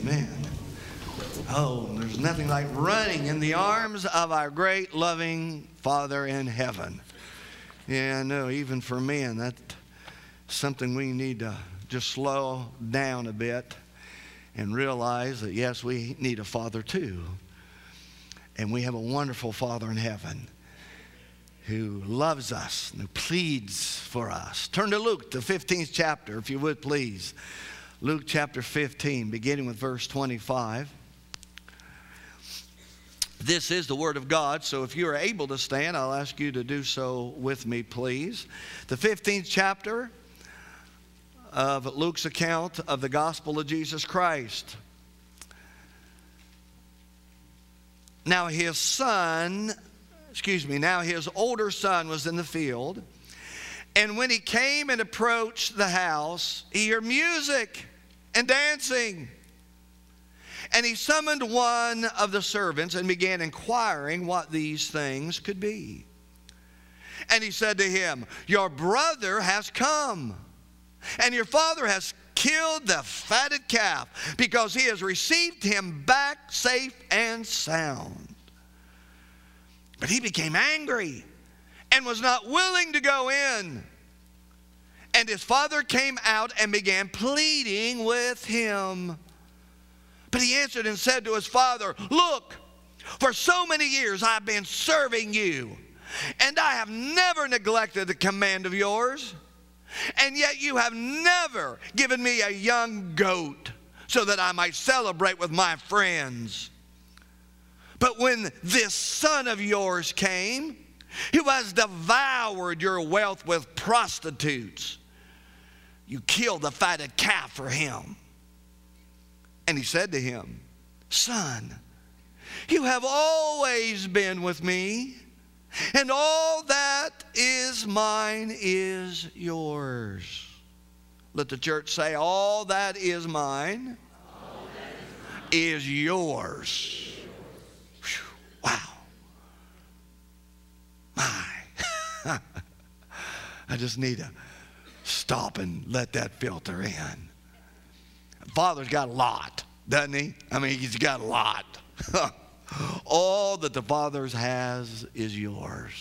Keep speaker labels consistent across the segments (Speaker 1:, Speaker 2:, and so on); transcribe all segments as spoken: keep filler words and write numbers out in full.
Speaker 1: Amen. Oh, there's nothing like running in the arms of our great loving Father in heaven. Yeah, I know, even for men, that's something we need to just slow down a bit and realize that, yes, we need a Father too. And we have a wonderful Father in heaven who loves us and who pleads for us. Turn to Luke, the fifteenth chapter, if you would please. Luke chapter fifteen, beginning with verse twenty-five. This is the Word of God, so if you are able to stand, I'll ask you to do so with me, please. The fifteenth chapter of Luke's account of the gospel of Jesus Christ. Now his son, excuse me, now his older son was in the field, and when he came and approached the house, he heard music and dancing. And he summoned one of the servants and began inquiring what these things could be. And he said to him, "Your brother has come, and your father has killed the fatted calf, because he has received him back safe and sound." But he became angry and was not willing to go in. And his father came out and began pleading with him. But he answered and said to his father, "Look, for so many years I've been serving you, and I have never neglected the command of yours. And yet you have never given me a young goat so that I might celebrate with my friends. But when this son of yours came, who has devoured your wealth with prostitutes, you killed the fatted calf for him." And he said to him, "Son, you have always been with me, and all that is mine is yours." Let the church say, "All that is mine, all that is, mine is yours." Whew, wow. My. I just need to stop and let that filter in. Father's got a lot, doesn't he? I mean, he's got a lot. All that the Father has is yours.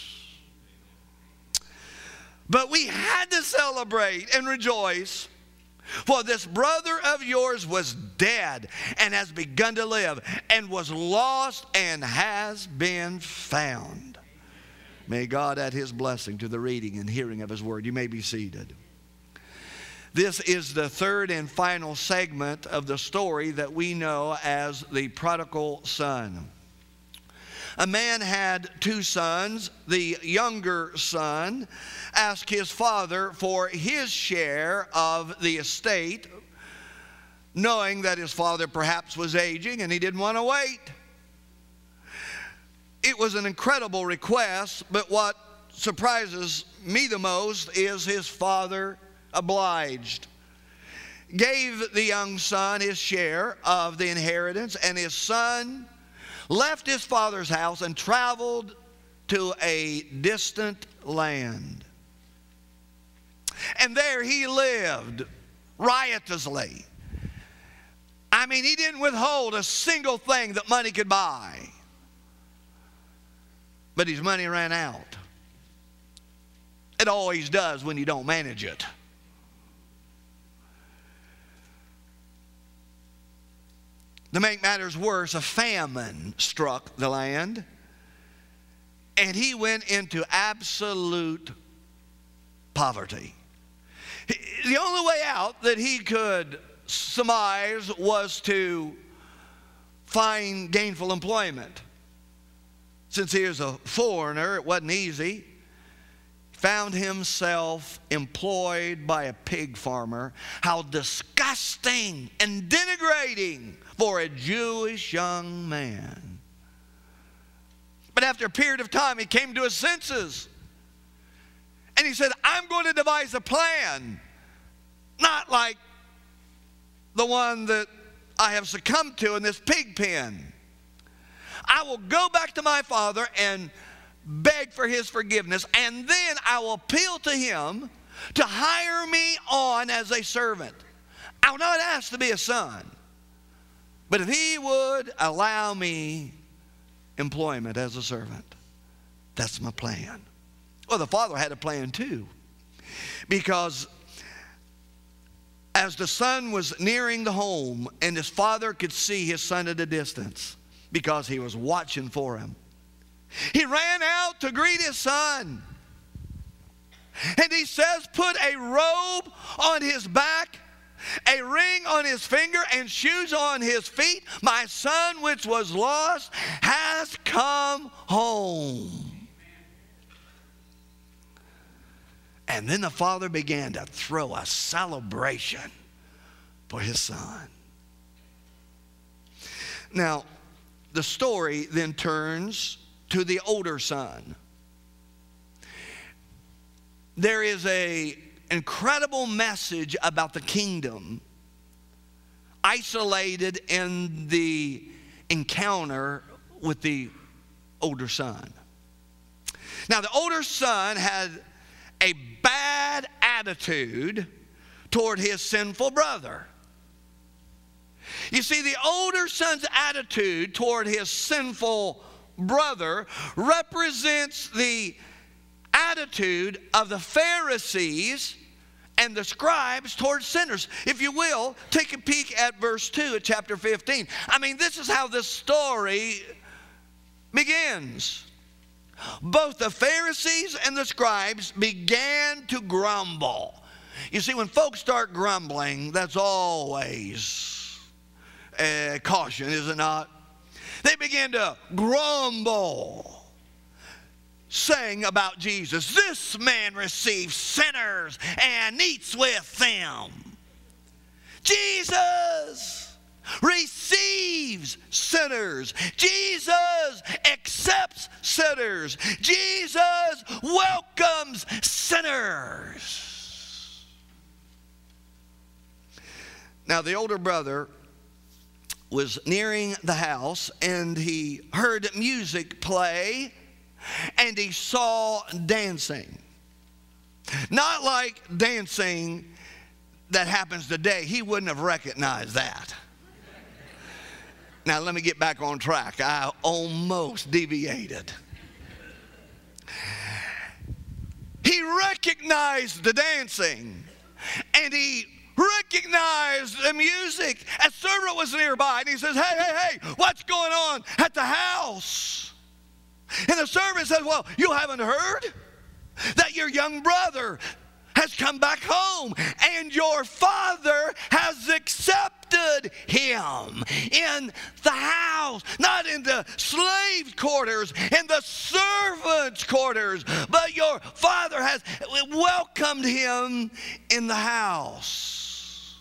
Speaker 1: But we had to celebrate and rejoice, for this brother of yours was dead and has begun to live, and was lost and has been found. May God add his blessing to the reading and hearing of his word. You may be seated. This is the third and final segment of the story that we know as the prodigal son. A man had two sons. The younger son asked his father for his share of the estate, knowing that his father perhaps was aging and he didn't want to wait. It was an incredible request, but what surprises me the most is his father obliged, gave the young son his share of the inheritance, and his son left his father's house and traveled to a distant land. And there he lived riotously. I mean, he didn't withhold a single thing that money could buy. But his money ran out. It always does when you don't manage it. To make matters worse, a famine struck the land, and he went into absolute poverty. The only way out that he could surmise was to find gainful employment. Since he was a foreigner, it wasn't easy. Found himself employed by a pig farmer. How disgusting and denigrating for a Jewish young man. But after a period of time, he came to his senses. And he said, "I'm going to devise a plan, not like the one that I have succumbed to in this pig pen. I will go back to my father and beg for his forgiveness, and then I will appeal to him to hire me on as a servant. I will not ask to be a son. But if he would allow me employment as a servant, that's my plan. Well, the father had a plan too, because as the son was nearing the home and his father could see his son at a distance because he was watching for him, he ran out to greet his son. And he says, put a robe on his back, a ring on his finger, and shoes on his feet. My son which was lost has come home. And then the father began to throw a celebration for his son. Now, the story then turns to the older son. There is an incredible message about the kingdom isolated in the encounter with the older son. Now, the older son had a bad attitude toward his sinful brother. You see, the older son's attitude toward his sinful brother represents the attitude of the Pharisees and the scribes towards sinners. If you will, take a peek at verse two of chapter fifteen. I mean, this is how this story begins. Both the Pharisees and the scribes began to grumble. You see, when folks start grumbling, that's always a caution, is it not? They began to grumble, saying about Jesus, this man receives sinners and eats with them. Jesus receives sinners. Jesus accepts sinners. Jesus welcomes sinners. Now, the older brother was nearing the house, and he heard music play, and he saw dancing. Not like dancing that happens today. He wouldn't have recognized that. Now, let me get back on track. I almost deviated. He recognized the dancing, and he recognized the music. A servant was nearby, and he says, hey, hey, hey, what's going on at the house? And the servant says, well, you haven't heard that your young brother has come back home, and your father has accepted him in the house, not in the slave quarters, in the servants' quarters, but your father has welcomed him in the house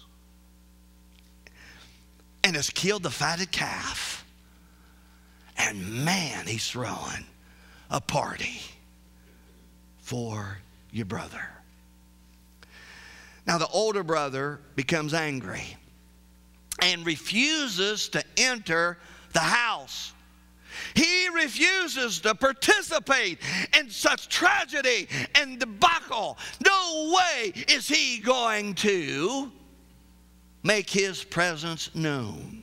Speaker 1: and has killed the fatted calf. And man, he's throwing a party for your brother. Now, the older brother becomes angry and refuses to enter the house. He refuses to participate in such tragedy and debacle. No way is he going to make his presence known.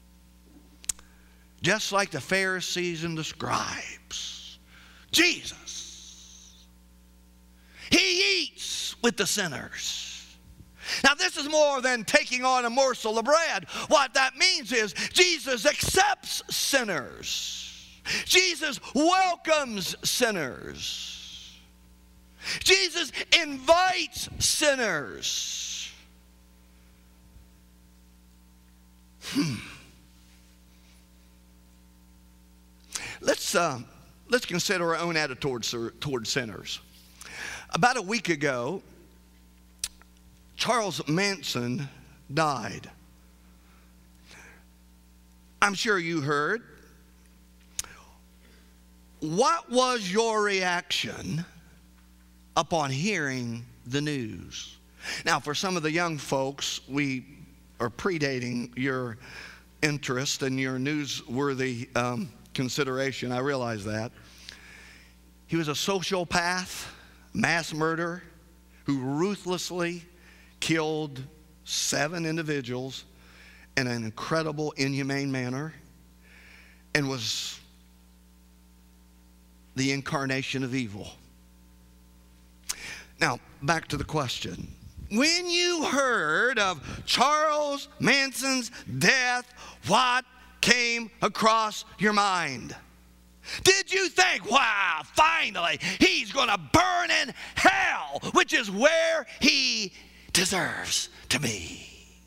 Speaker 1: Just like the Pharisees and the scribes, Jesus, he eats with the sinners. Now, this is more than taking on a morsel of bread. What that means is Jesus accepts sinners. Jesus welcomes sinners. Jesus invites sinners. Hmm. Let's, uh, let's consider our own attitude towards, towards sinners. About a week ago, Charles Manson died. I'm sure you heard. What was your reaction upon hearing the news? Now, for some of the young folks, we are predating your interest and your newsworthy um, consideration. I realize that. He was a sociopath, mass murderer, who ruthlessly killed seven individuals in an incredible, inhumane manner and was the incarnation of evil. Now, back to the question. When you heard of Charles Manson's death, what came across your mind? Did you think, wow, finally, he's going to burn in hell, which is where he deserves to be?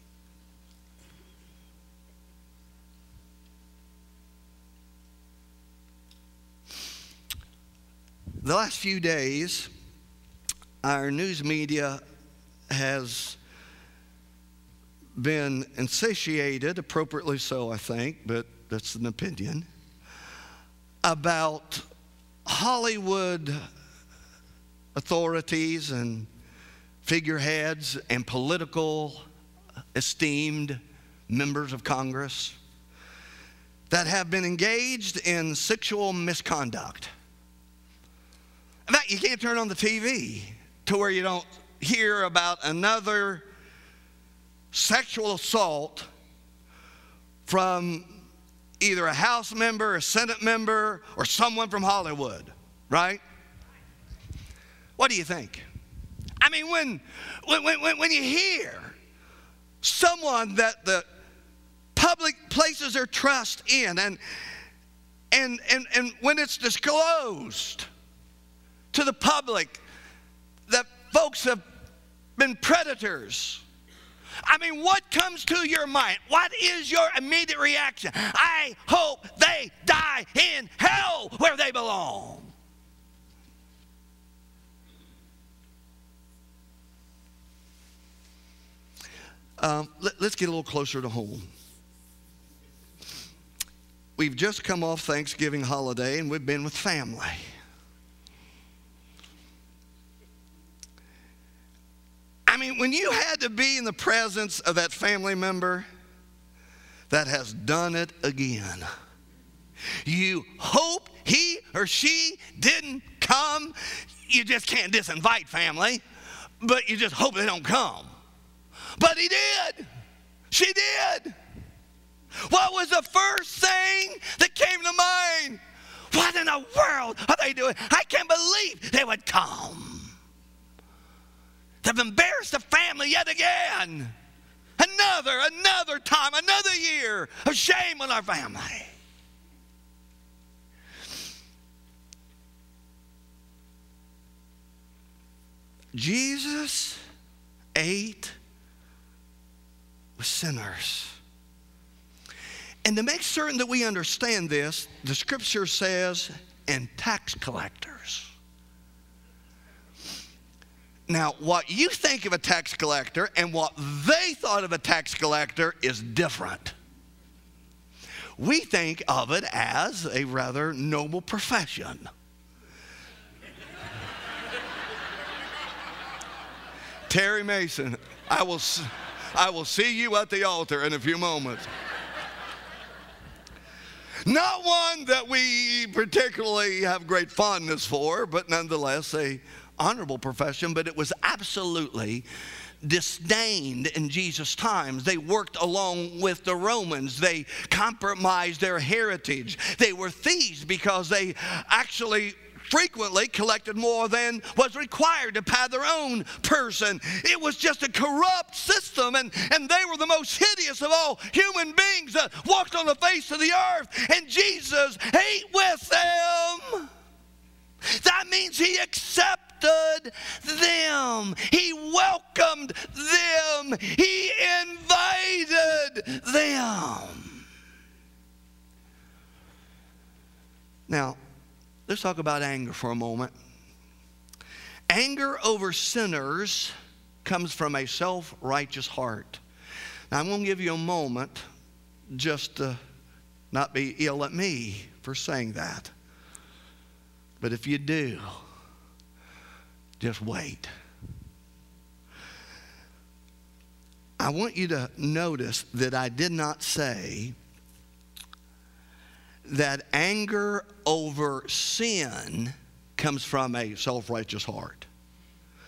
Speaker 1: The last few days, our news media has been insatiated, appropriately so, I think, but that's an opinion, about Hollywood authorities and figureheads and political esteemed members of Congress that have been engaged in sexual misconduct. In fact, you can't turn on the T V to where you don't hear about another sexual assault from either a House member, a Senate member, or someone from Hollywood, right? What do you think? I mean, when, when, when, when you hear someone that the public places their trust in, and, and, and, and when it's disclosed to the public that folks have been predators, I mean, what comes to your mind? What is your immediate reaction? I hope they die in hell where they belong. Um, let, let's get a little closer to home. We've just come off Thanksgiving holiday and we've been with family. I mean, when you had to be in the presence of that family member that has done it again, you hope he or she didn't come. You just can't disinvite family, but you just hope they don't come. But he did. She did. What was the first thing that came to mind? What in the world are they doing? I can't believe they would come. They've embarrassed the family yet again. Another, another time, another year of shame on our family. Jesus ate with sinners. And to make certain that we understand this, the scripture says, and tax collectors. Now, what you think of a tax collector and what they thought of a tax collector is different. We think of it as a rather noble profession. Terry Mason, I will, I will see you at the altar in a few moments. Not one that we particularly have great fondness for, but nonetheless a honorable profession, but it was absolutely disdained in Jesus' times. They worked along with the Romans. They compromised their heritage. They were thieves because they actually frequently collected more than was required to pay their own person. It was just a corrupt system, and, and they were the most hideous of all human beings that walked on the face of the earth, and Jesus ate with them. That means he accepted them. He welcomed them. He invited them. Now, let's talk about anger for a moment. Anger over sinners comes from a self-righteous heart. Now, I'm going to give you a moment just to not be ill at me for saying that. But if you do, just wait. I want you to notice that I did not say that anger over sin comes from a self-righteous heart.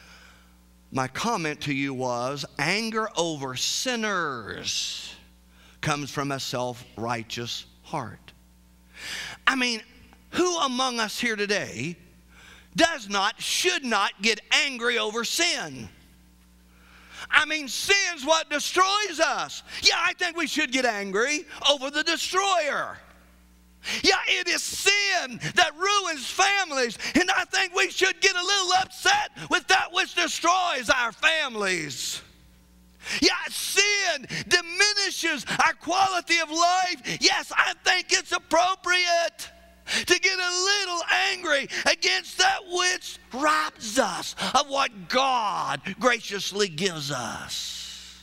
Speaker 1: My comment to you was anger over sinners comes from a self-righteous heart. I mean, who among us here today does not, should not get angry over sin? I mean, sin's what destroys us. Yeah, I think we should get angry over the destroyer. Yeah, it is sin that ruins families, and I think we should get a little upset with that which destroys our families. Yeah, sin diminishes our quality of life. Yes, I think it's appropriate to get a little angry against that which robs us of what God graciously gives us.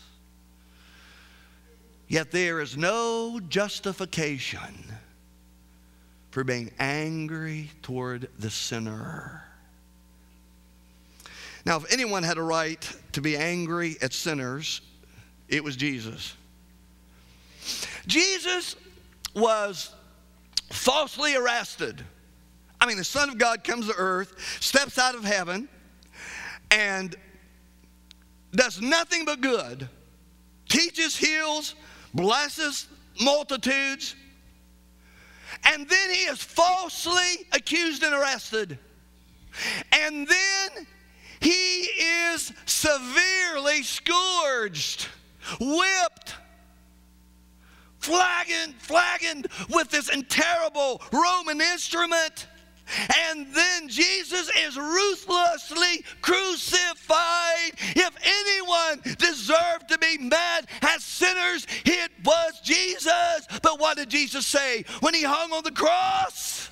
Speaker 1: Yet there is no justification for being angry toward the sinner. Now, if anyone had a right to be angry at sinners, it was Jesus. Jesus was falsely arrested. I mean, the Son of God comes to earth, steps out of heaven, and does nothing but good. Teaches, heals, blesses multitudes. And then he is falsely accused and arrested. And then he is severely scourged, whipped, flagged, flagged with this terrible Roman instrument. And then Jesus is ruthlessly crucified. If anyone deserved to be mad as sinners, it was Jesus. But what did Jesus say when he hung on the cross?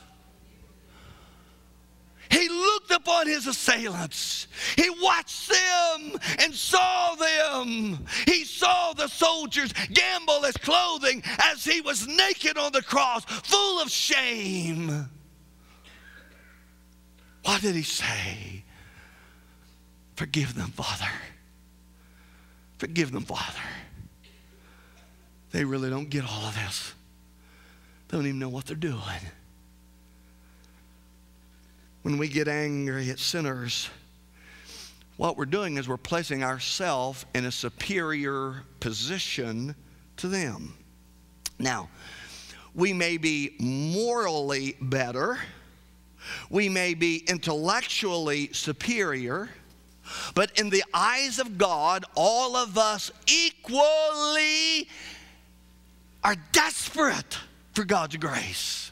Speaker 1: He looked upon his assailants. He watched them and saw them. He saw the soldiers gamble his clothing as he was naked on the cross, full of shame. What did he say? Forgive them, Father. Forgive them, Father. They really don't get all of this. They don't even know what they're doing. When we get angry at sinners, what we're doing is we're placing ourselves in a superior position to them. Now, we may be morally better. We may be intellectually superior. But in the eyes of God, all of us equally are desperate for God's grace.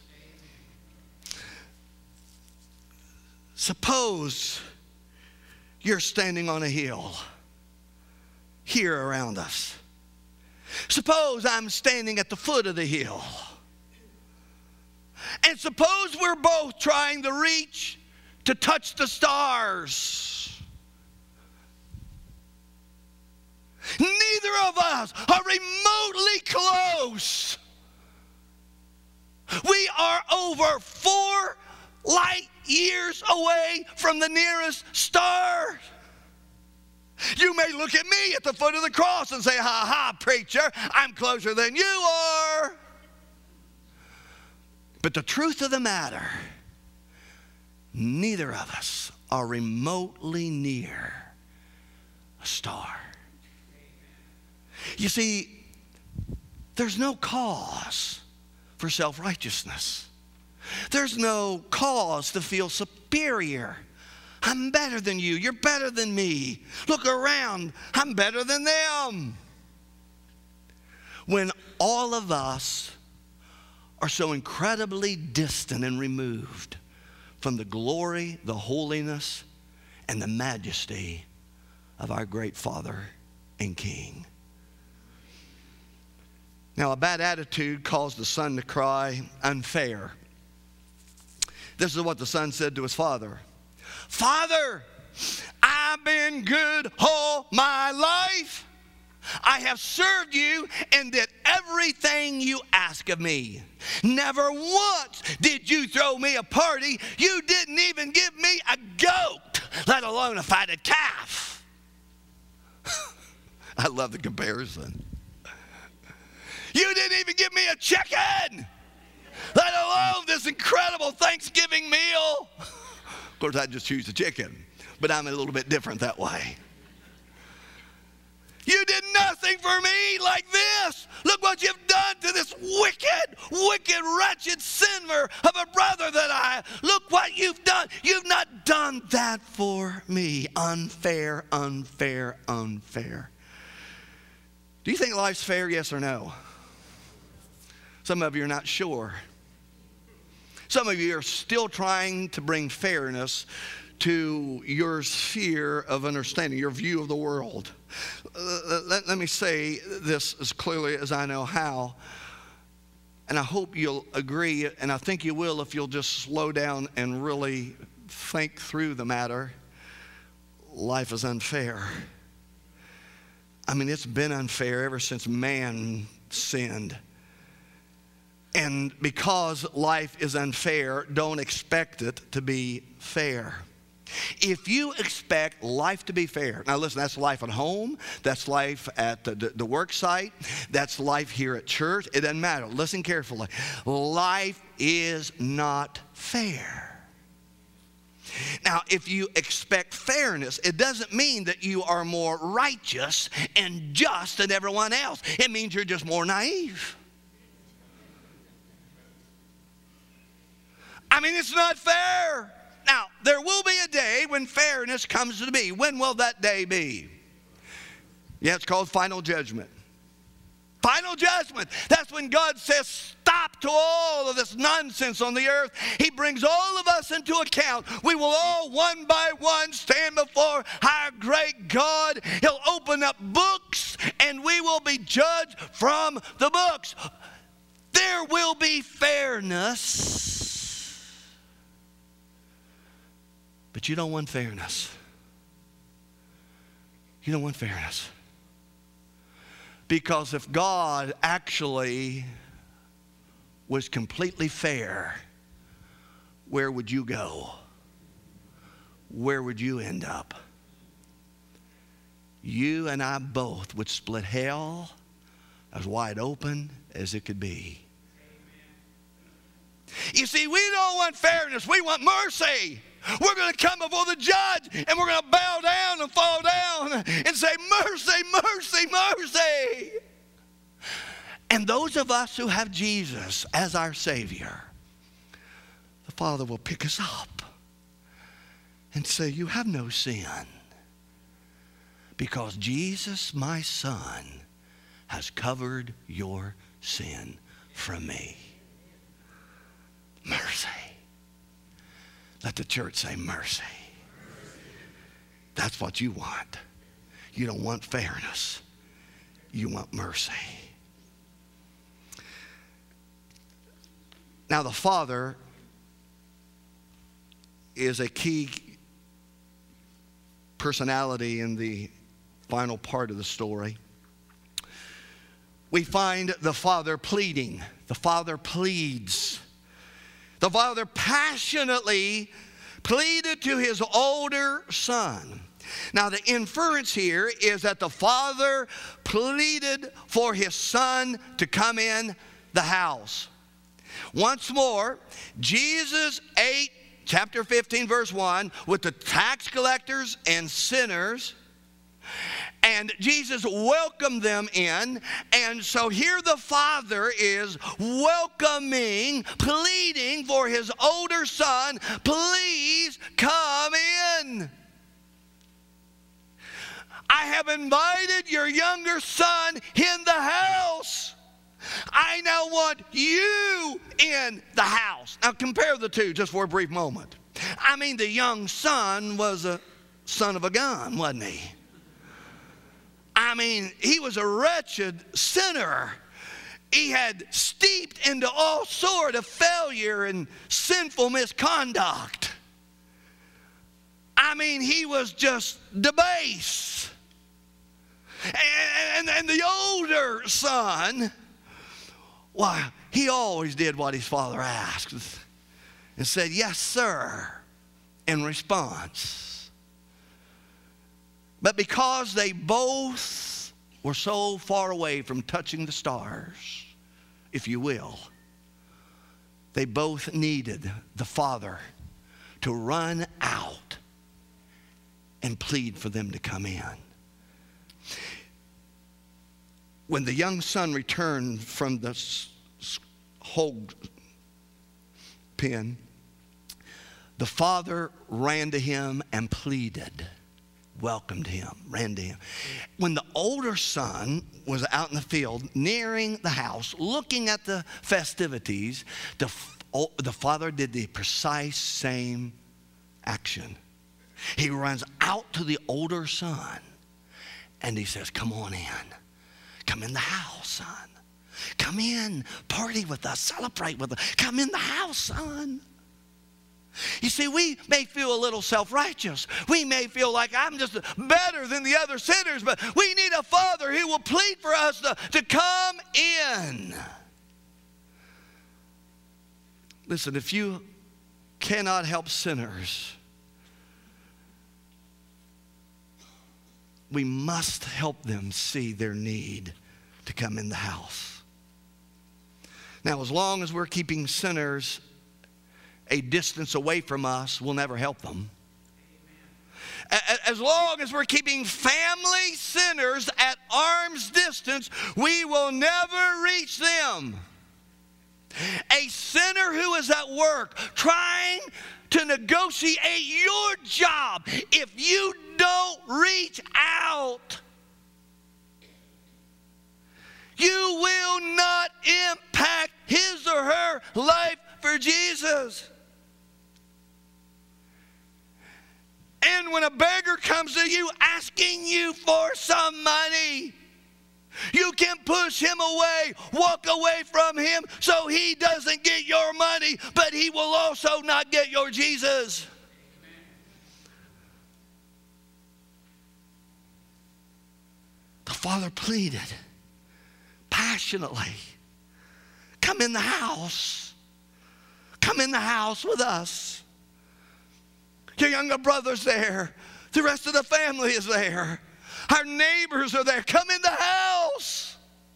Speaker 1: Suppose you're standing on a hill here around us. Suppose I'm standing at the foot of the hill. And suppose we're both trying to reach to touch the stars. Neither of us are remotely close. We are over four light years away from the nearest star. You may look at me at the foot of the cross and say, ha ha, preacher, I'm closer than you are. But the truth of the matter, neither of us are remotely near a star. You see, there's no cause for self-righteousness. There's no cause to feel superior. I'm better than you. You're better than me. Look around. I'm better than them. When all of us are so incredibly distant and removed from the glory, the holiness, and the majesty of our great Father and King. Now, a bad attitude caused the son to cry, unfair. This is what the son said to his father. Father, I've been good all my life. I have served you and did everything you ask of me. Never once did you throw me a party. You didn't even give me a goat, let alone a fatted calf. I love the comparison. You didn't even give me a chicken, let alone this incredible Thanksgiving meal. Of course, I just choose the chicken, but I'm a little bit different that way. You did nothing for me like this. Look what you've done to this wicked, wicked, wretched sinner of a brother that I, look what you've done. You've not done that for me. Unfair, unfair, unfair. Do you think life's fair, yes or no? Some of you are not sure. Some of you are still trying to bring fairness to your sphere of understanding, your view of the world. Uh, let, let me say this as clearly as I know how, and I hope you'll agree, and I think you will if you'll just slow down and really think through the matter. Life is unfair. I mean, it's been unfair ever since man sinned. And because life is unfair, don't expect it to be fair. If you expect life to be fair, now listen, that's life at home, that's life at the, the, the work site, that's life here at church, it doesn't matter. Listen carefully. Life is not fair. Now, if you expect fairness, it doesn't mean that you are more righteous and just than everyone else. It means you're just more naive. I mean, it's not fair. Now, there will be a day when fairness comes to be. When will that day be? Yeah, it's called final judgment. Final judgment. That's when God says stop to all of this nonsense on the earth. He brings all of us into account. We will all one by one stand before our great God. He'll open up books and we will be judged from the books. There will be fairness. But you don't want fairness. You don't want fairness. Because if God actually was completely fair, where would you go? Where would you end up? You and I both would split hell as wide open as it could be. You see, we don't want fairness. We want mercy. We're going to come before the judge and we're going to bow down and fall down and say, mercy, mercy, mercy. And those of us who have Jesus as our Savior, the Father will pick us up and say, you have no sin because Jesus, my Son, has covered your sin from me. Mercy. Let the church say mercy. That's what you want. You don't want fairness. You want mercy. Now the Father is a key personality in the final part of the story. We find the Father pleading. The Father pleads. The Father passionately pleaded to his older son. Now the inference here is that the Father pleaded for his son to come in the house. Once more, Jesus ate, chapter fifteen, verse one, with the tax collectors and sinners. And Jesus welcomed them in. And so here the Father is welcoming, pleading for his older son, please come in. I have invited your younger son in the house. I now want you in the house. Now compare the two just for a brief moment. I mean, the young son was a son of a gun, wasn't he? I mean, he was a wretched sinner. He had steeped into all sort of failure and sinful misconduct. I mean, he was just debased. And, and, and the older son, why, he always did what his father asked and said, yes, sir, in response. But because they both were so far away from touching the stars, if you will, they both needed the Father to run out and plead for them to come in. When the young son returned from the hog pen, the father ran to him and pleaded, welcomed him, ran to him. When the older son was out in the field, nearing the house, looking at the festivities, the, the father did the precise same action. He runs out to the older son and he says, come on in. Come in the house, son. Come in, party with us, celebrate with us. Come in the house, son. You see, we may feel a little self-righteous. We may feel like I'm just better than the other sinners, but we need a father who will plead for us to, to come in. Listen, if you cannot help sinners, we must help them see their need to come in the house. Now, as long as we're keeping sinners a distance away from us, we'll never help them. As long as we're keeping family sinners at arm's distance, we will never reach them. A sinner who is at work trying to negotiate your job, if you don't reach out, you will not impact his or her life for Jesus. And when a beggar comes to you asking you for some money, you can push him away, walk away from him so he doesn't get your money, but he will also not get your Jesus. The father pleaded passionately, come in the house. Come in the house with us. Your younger brother's there. The rest of the family is there. Our neighbors are there. Come in the house.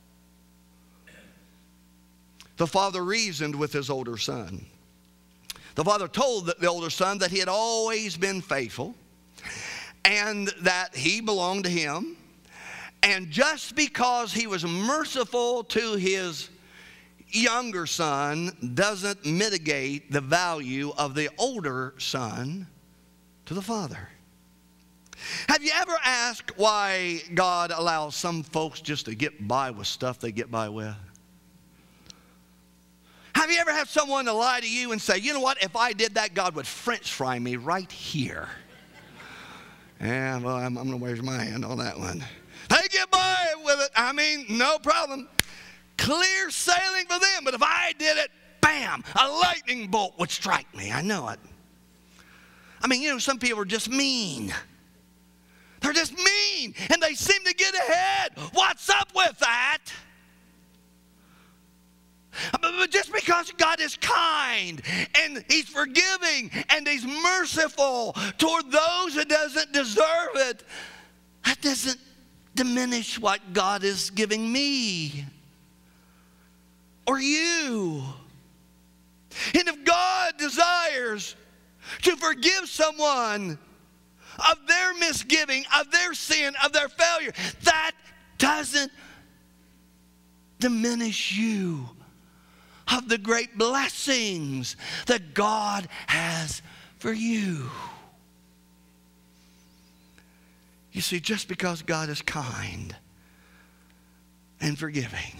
Speaker 1: The father reasoned with his older son. The father told the older son that he had always been faithful and that he belonged to him. And just because he was merciful to his younger son doesn't mitigate the value of the older son to the father. Have you ever asked why God allows some folks just to get by with stuff they get by with? Have you ever had someone to lie to you and say, you know what, if I did that, God would French fry me right here? Yeah, well, I'm, I'm going to raise my hand on that one. They get by with it. I mean, no problem. Clear sailing for them. But if I did it, bam, a lightning bolt would strike me. I know it. I mean, you know, some people are just mean. They're just mean, and they seem to get ahead. What's up with that? But just because God is kind, and He's forgiving, and He's merciful toward those who doesn't deserve it, that doesn't diminish what God is giving me or you. And if God desires to forgive someone of their misgiving, of their sin, of their failure, that doesn't diminish you of the great blessings that God has for you. You see, just because God is kind and forgiving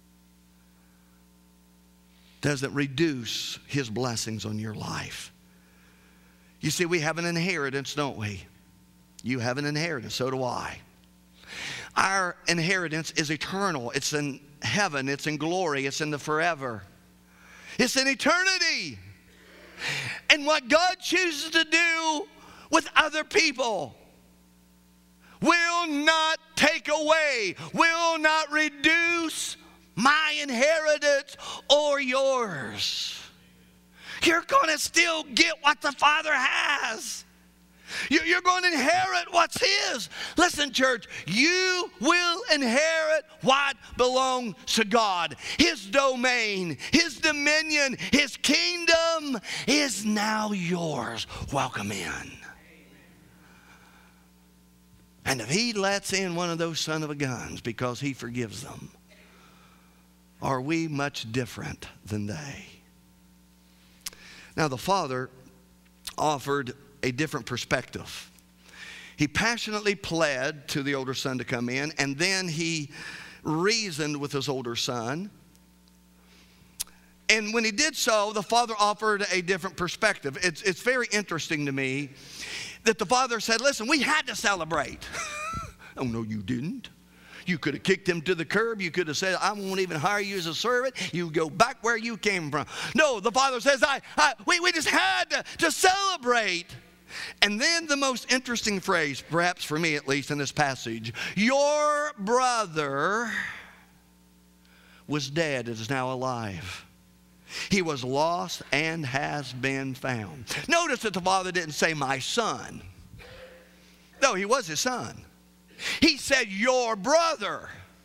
Speaker 1: doesn't reduce His blessings on your life. You see, we have an inheritance, don't we? You have an inheritance, so do I. Our inheritance is eternal. It's in heaven. It's in glory. It's in the forever. It's in eternity. And what God chooses to do with other people will not take away, will not reduce my inheritance or yours. You're going to still get what the Father has. You're going to inherit what's His. Listen, church, you will inherit what belongs to God. His domain, His dominion, His kingdom is now yours. Welcome in. And if he lets in one of those son of a guns because he forgives them, are we much different than they? Now the father offered a different perspective. He passionately pled to the older son to come in, and then he reasoned with his older son. And when he did so, the father offered a different perspective. It's, it's very interesting to me that the father said, listen, we had to celebrate. Oh, no, you didn't. You could have kicked him to the curb. You could have said, I won't even hire you as a servant. You go back where you came from. No, the father says, I, I, we, we just had to, to celebrate. And then the most interesting phrase, perhaps for me at least in this passage, your brother was dead and is now alive. He was lost and has been found. Notice that the father didn't say my son. No, he was his son. He said your brother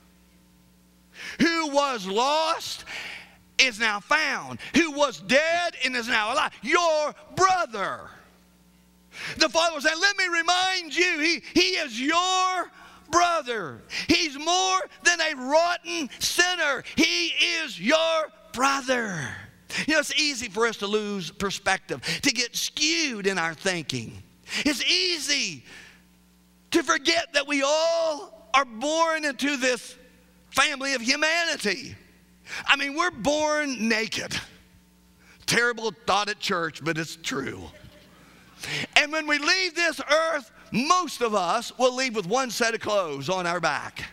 Speaker 1: who was lost is now found, who was dead and is now alive. Your brother. The father was saying, let me remind you, he, he is your brother. He's more than a rotten sinner. He is your brother. You know, it's easy for us to lose perspective, to get skewed in our thinking. It's easy to forget that we all are born into this family of humanity. I mean, we're born naked. Terrible thought at church, but it's true. And when we leave this earth, most of us will leave with one set of clothes on our back.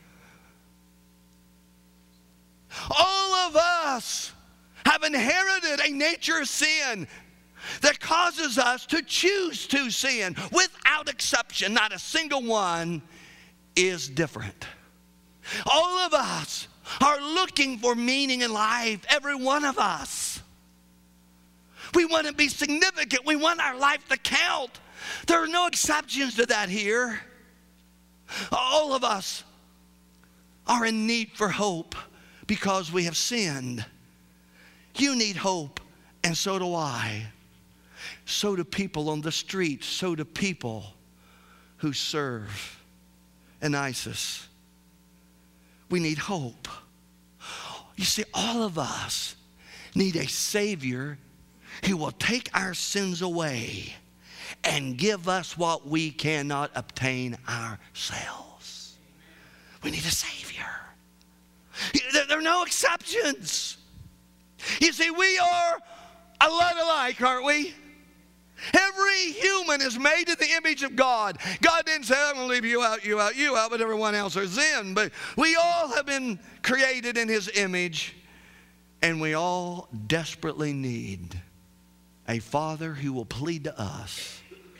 Speaker 1: All of us have inherited a nature of sin that causes us to choose to sin. Without exception, not a single one is different. All of us are looking for meaning in life, every one of us. We want to be significant. We want our life to count. There are no exceptions to that here. All of us are in need for hope because we have sinned. You need hope, and so do I. So do people on the streets. So do people who serve in ISIS. We need hope. You see, all of us need a Savior who will take our sins away and give us what we cannot obtain ourselves. We need a Savior. There are no exceptions. You see, we are a lot alike, aren't we? Every human is made in the image of God. God didn't say, I'm going to leave you out, you out, you out, but everyone else is in. But we all have been created in His image, and we all desperately need a Father who will plead to us,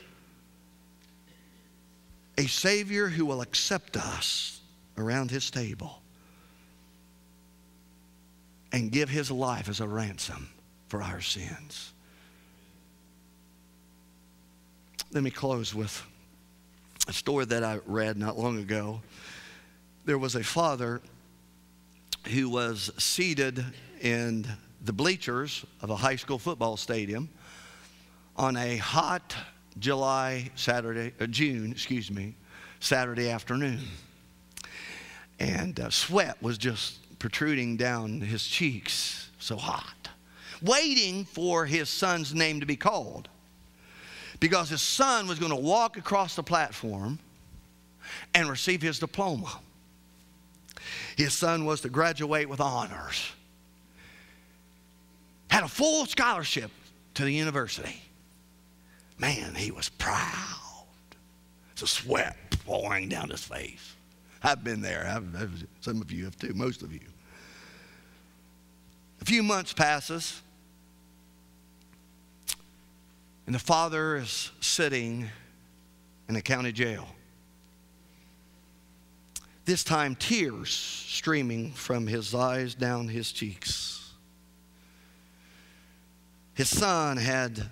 Speaker 1: a Savior who will accept us around His table and give His life as a ransom for our sins. Let me close with a story that I read not long ago. There was a father who was seated in the bleachers of a high school football stadium on a hot July, Saturday, uh, June, excuse me, Saturday afternoon. And uh, sweat was just protruding down his cheeks, so hot, waiting for his son's name to be called. Because his son was going to walk across the platform and receive his diploma. His son was to graduate with honors. Had a full scholarship to the university. Man, he was proud. It's a sweat pouring down his face. I've been there. I've, I've, some of you have too, most of you. A few months passes. And the father is sitting in a county jail. This time, tears streaming from his eyes down his cheeks. His son had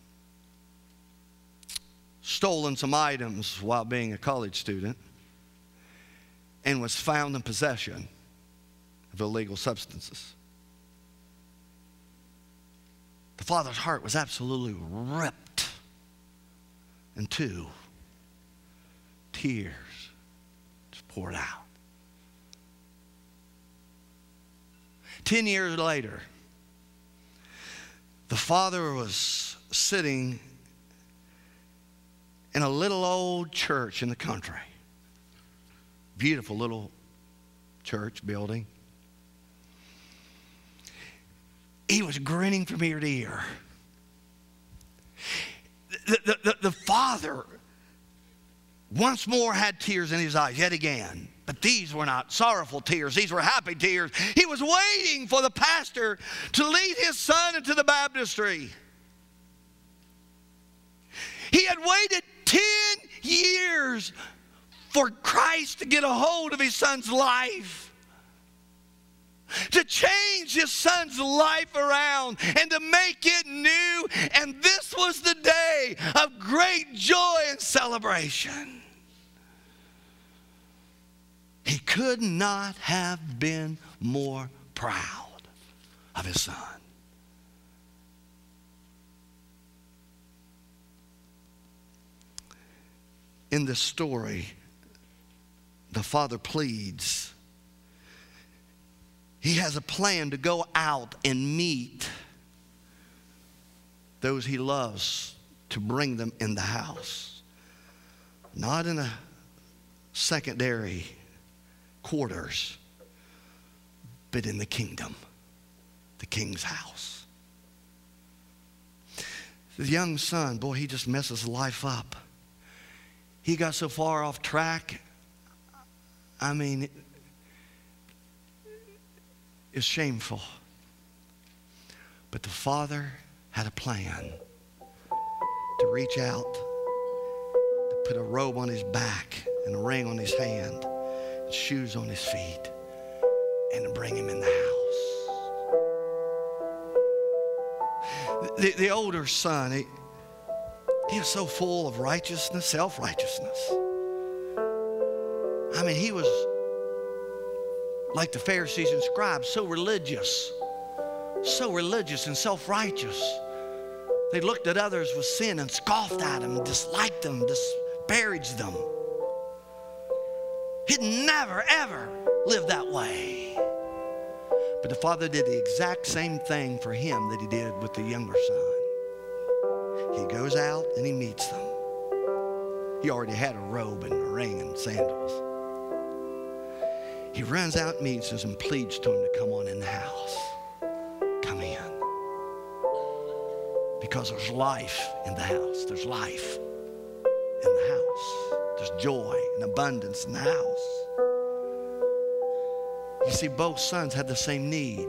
Speaker 1: stolen some items while being a college student and was found in possession of illegal substances. The father's heart was absolutely ripped in two. tears just poured out. Ten years later, the father was sitting in a little old church in the country. Beautiful little church building. He was grinning from ear to ear. The, the, the, the father once more had tears in his eyes yet again. But these were not sorrowful tears. These were happy tears. He was waiting for the pastor to lead his son into the baptistry. He had waited ten years for Christ to get a hold of his son's life, to change his son's life around and to make it new. And this was the day of great joy and celebration. He could not have been more proud of his son. In this story, the father pleads. He has a plan to go out and meet those he loves, to bring them in the house. Not in a secondary quarters, but in the kingdom, the king's house. The young son, boy, he just messes life up. He got so far off track, I mean, it's shameful. But the father had a plan to reach out, to put a robe on his back and a ring on his hand, and shoes on his feet, and to bring him in the house. The, the older son, he, he was so full of righteousness, self-righteousness. I mean, he was like the Pharisees and scribes, so religious, so religious and self-righteous. They looked at others with sin and scoffed at them, disliked them, disparaged them. He'd never, ever lived that way. But the father did the exact same thing for him that he did with the younger son. He goes out and he meets them. He already had a robe and a ring and sandals. He runs out and meets us and pleads to him to come on in the house. Come in. Because there's life in the house. There's life in the house. There's joy and abundance in the house. You see, both sons had the same need.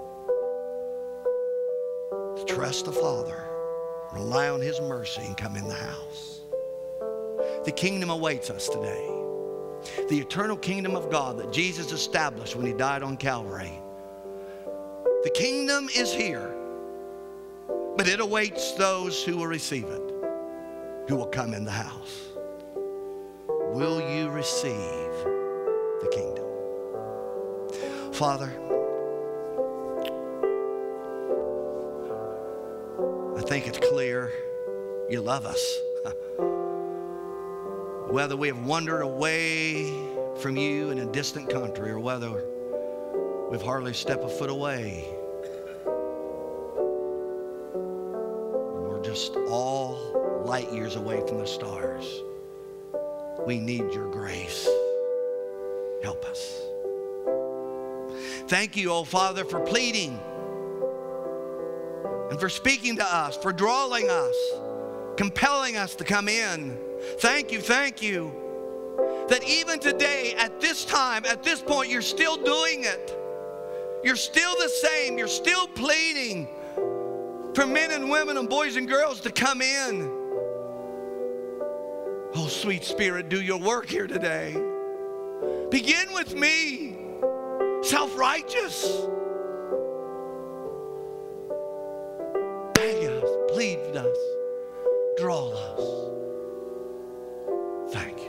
Speaker 1: To trust the Father, rely on His mercy, and come in the house. The kingdom awaits us today. The eternal kingdom of God that Jesus established when He died on Calvary. The kingdom is here, but it awaits those who will receive it, who will come in the house. Will you receive the kingdom? Father, I think it's clear you love us. Whether we have wandered away from you in a distant country or whether we've hardly stepped a foot away, we're just all light years away from the stars. We need your grace. Help us. Thank you, oh Father, for pleading and for speaking to us, for drawing us, compelling us to come in. Thank you, thank you, that even today, at this time, at this point, you're still doing it. You're still the same. You're still pleading for men and women and boys and girls to come in. Oh, sweet Spirit, do your work here today. Begin with me, self-righteous. Beg us, plead with us, draw us. Thank you.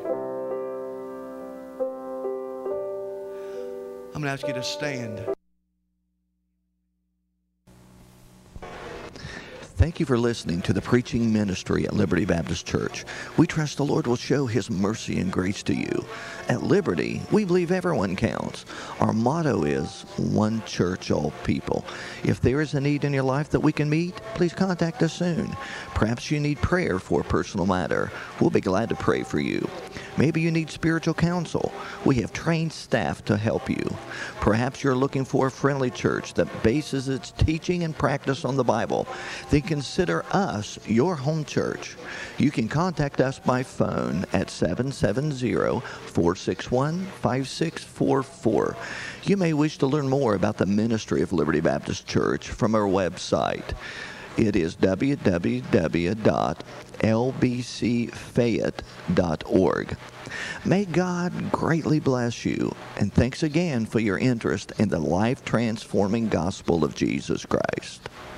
Speaker 1: I'm going to ask you to stand.
Speaker 2: Thank you for listening to the preaching ministry at Liberty Baptist Church. We trust the Lord will show His mercy and grace to you. At Liberty, we believe everyone counts. Our motto is one church, all people. If there is a need in your life that we can meet, please contact us soon. Perhaps you need prayer for a personal matter. We'll be glad to pray for you. Maybe you need spiritual counsel. We have trained staff to help you. Perhaps you're looking for a friendly church that bases its teaching and practice on the Bible. Then consider us your home church. You can contact us by phone at seven seven zero, four six one, five six four four. You may wish to learn more about the ministry of Liberty Baptist Church from our website. It is w w w dot l b c fayette dot org. May God greatly bless you, and thanks again for your interest in the life-transforming gospel of Jesus Christ.